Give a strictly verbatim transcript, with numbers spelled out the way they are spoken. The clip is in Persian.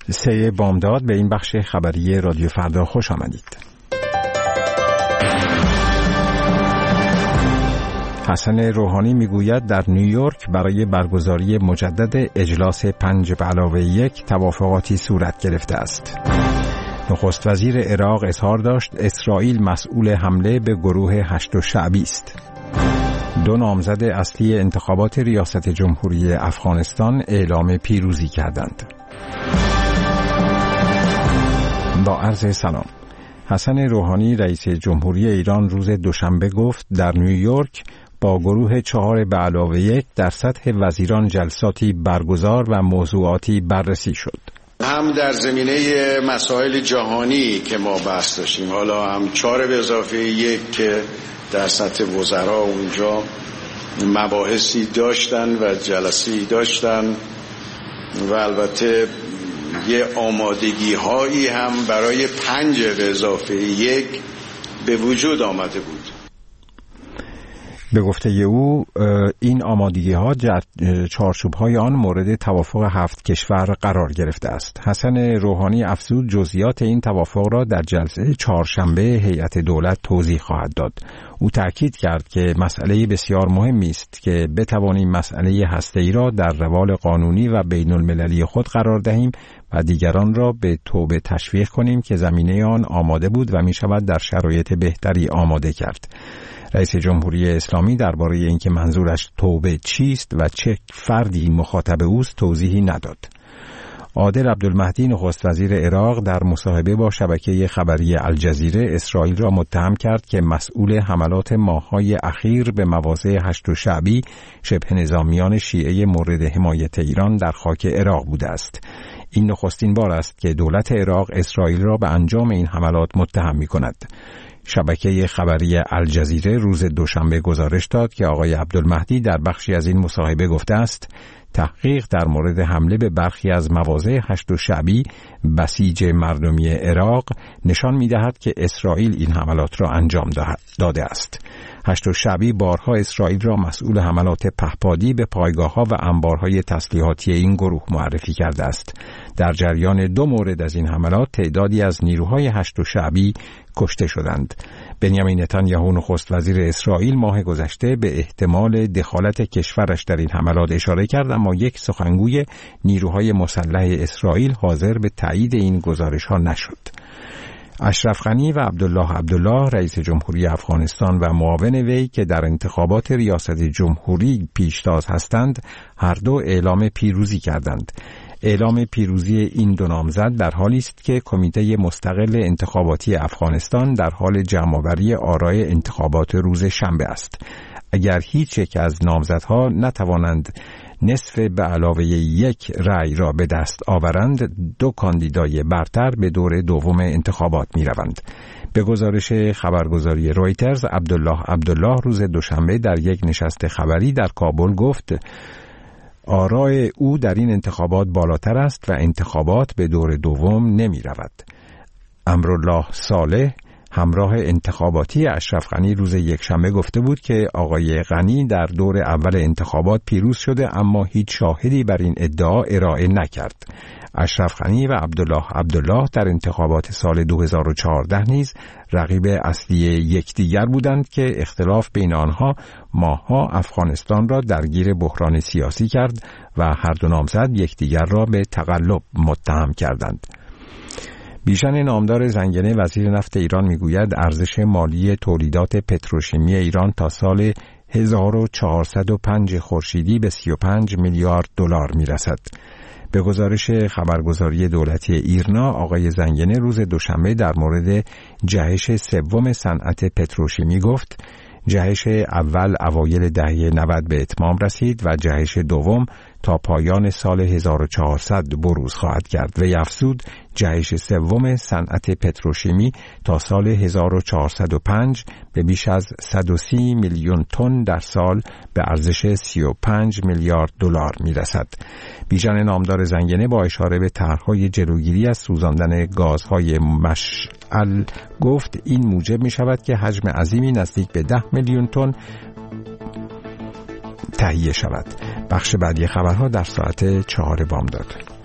سه بامداد به این بخش خبری رادیو فردا خوش آمدید. حسن روحانی میگوید در نیویورک برای برگزاری مجدد اجلاس پنج به علاوه یک توافقاتی صورت گرفته است. نخست وزیر عراق اظهار داشت اسرائیل مسئول حمله به گروه هشت شعبی است. دو نامزد اصلی انتخابات ریاست جمهوری افغانستان اعلام پیروزی کردند. با عرض سلام. حسن روحانی رئیس جمهوری ایران روز دوشنبه گفت در نیویورک با گروه چهار به علاوه یک در سطح وزیران جلساتی برگزار و موضوعاتی بررسی شد. هم در زمینه مسائل جهانی که ما بحث داشتیم، حالا هم چهار به اضافه یک که در سطح وزرا اونجا مباحثی داشتن و جلسه‌ای داشتن و البته یه آمادگی هایی هم برای پنج به اضافه یک به وجود آمده بود. به گفته او این آمادگی ها چارچوب های آن مورد توافق هفت کشور قرار گرفته است. حسن روحانی افزود جزئیات این توافق را در جلسه چهارشنبه هیئت دولت توضیح خواهد داد. او تاکید کرد که مسئله بسیار مهمی است که بتوانیم مسئله هسته‌ای را در روال قانونی و بین المللی خود قرار دهیم و دیگران را به توبه تشویق کنیم که زمینه آن آماده بود و می شود در شرایط بهتری آماده کرد. رئیس جمهوری اسلامی درباره اینکه منظورش توبه چیست و چه فردی مخاطب اوست توضیحی نداد. عادل عبدالمهدی نخست وزیر عراق در مصاحبه با شبکه خبری الجزیره اسرائیل را متهم کرد که مسئول حملات ماه‌های اخیر به مواضع هشت شعبی شبه نظامیان شیعه مورد حمایت ایران در خاک عراق بوده است. این نخستین بار است که دولت عراق اسرائیل را به انجام این حملات متهم می‌کند. شبکه خبری الجزیره روز دوشنبه گزارش داد که آقای عبدالمهدی در بخشی از این مصاحبه گفته است تحقیق در مورد حمله به برخی از مواضع هشت شعبی بسیج مردمی عراق نشان می‌دهد که اسرائیل این حملات را انجام داده است. هشت شعبی بارها اسرائیل را مسئول حملات پهپادی به پایگاه‌ها و انبارهای تسلیحاتی این گروه معرفی کرده است. در جریان دو مورد از این حملات تعدادی از نیروهای هشت شعبی کشته شدند. بنیامین نتانیاهو نخست وزیر اسرائیل ماه گذشته به احتمال دخالت کشورش در این حملات اشاره کرد، اما یک سخنگوی نیروهای مسلح اسرائیل حاضر به تایید این گزارش‌ها نشد. اشرف غنی و عبدالله عبدالله رئیس جمهوری افغانستان و معاون وی که در انتخابات ریاست جمهوری پیشتاز هستند هر دو اعلام پیروزی کردند. اعلام پیروزی این دو نامزد در حالی است که کمیته مستقل انتخاباتی افغانستان در حال جمع‌آوری آرای انتخابات روز شنبه است. اگر هیچ یک از نامزدها نتوانند نصف به علاوه یک رأی را به دست آورند، دو کاندیدای برتر به دور دوم انتخابات می روند. به گزارش خبرگزاری رویترز، عبدالله عبدالله روز دوشنبه در یک نشست خبری در کابل گفت آرای او در این انتخابات بالاتر است و انتخابات به دور دوم نمی رود. امرالله صالح همراه انتخاباتی اشرف غنی روز یکشنبه گفته بود که آقای غنی در دور اول انتخابات پیروز شده، اما هیچ شاهدی بر این ادعا ارائه نکرد. اشرف غنی و عبدالله عبدالله در انتخابات سال دو هزار و چهارده نیز رقیب اصلی یکدیگر بودند که اختلاف بین آنها ماه‌ها افغانستان را درگیر بحران سیاسی کرد و هر دو نامزد یکدیگر را به تقلب متهم کردند. بیژن نامدار زنگنه وزیر نفت ایران میگوید ارزش مالی تولیدات پتروشیمی ایران تا سال هزار و چهارصد و پنج خورشیدی به سی و پنج میلیارد دلار میرسد. به گزارش خبرگزاری دولتی ایرنا، آقای زنگنه روز دوشنبه در مورد جهش سوم صنعت پتروشیمی گفت جهش اول اوایل دهه نود به اتمام رسید و جهش دوم تا پایان سال هزار و چهارصد بروز خواهد کرد. و افزود جهش سوم صنعت پتروشیمی تا سال هزار و چهارصد و پنج به بیش از صد و سی میلیون تن در سال به ارزش سی و پنج میلیارد دلار میرسد. بیژن نامدار زنگنه با اشاره به طرح‌های جلوگیری از سوزاندن گازهای مشعل گفت این موجب می شود که حجم عظیمی نزدیک به ده میلیون تن تهیه شود. بخش بعدی خبرها در ساعت چهار بامداد.